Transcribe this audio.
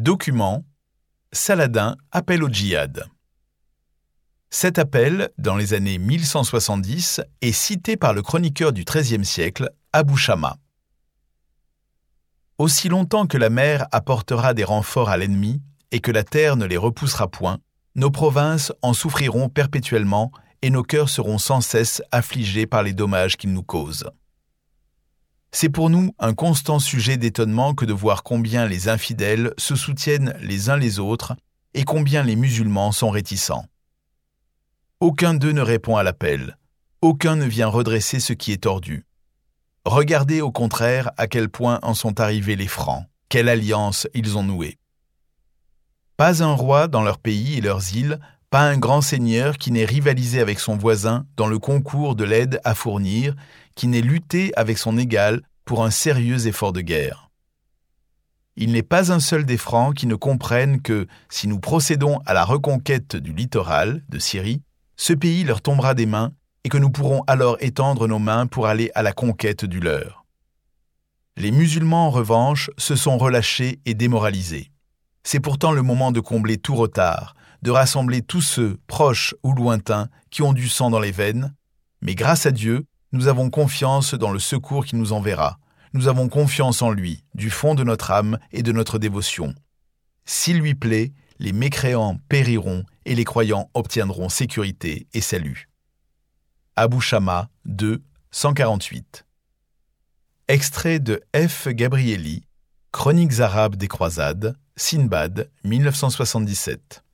Document. Saladin appelle au djihad. Cet appel, dans les années 1170, est cité par le chroniqueur du XIIIe siècle, Abu Shama. Aussi longtemps que la mer apportera des renforts à l'ennemi et que la terre ne les repoussera point, nos provinces en souffriront perpétuellement et nos cœurs seront sans cesse affligés par les dommages qu'ils nous causent. C'est pour nous un constant sujet d'étonnement que de voir combien les infidèles se soutiennent les uns les autres et combien les musulmans sont réticents. Aucun d'eux ne répond à l'appel, aucun ne vient redresser ce qui est tordu. Regardez au contraire à quel point en sont arrivés les Francs, quelle alliance ils ont nouée. Pas un roi dans leur pays et leurs îles, pas un grand seigneur qui n'ait rivalisé avec son voisin dans le concours de l'aide à fournir, qui n'ait lutté avec son égal pour un sérieux effort de guerre. Il n'est pas un seul des Francs qui ne comprenne que, si nous procédons à la reconquête du littoral de Syrie, ce pays leur tombera des mains et que nous pourrons alors étendre nos mains pour aller à la conquête du leur. Les musulmans, en revanche, se sont relâchés et démoralisés. C'est pourtant le moment de combler tout retard, de rassembler tous ceux, proches ou lointains, qui ont du sang dans les veines, mais grâce à Dieu, nous avons confiance dans le secours qu'il nous enverra. Nous avons confiance en lui, du fond de notre âme et de notre dévotion. S'il lui plaît, les mécréants périront et les croyants obtiendront sécurité et salut. Abu Shama 2, 148. Extrait de F. Gabrieli, Chroniques arabes des croisades, Sinbad, 1977.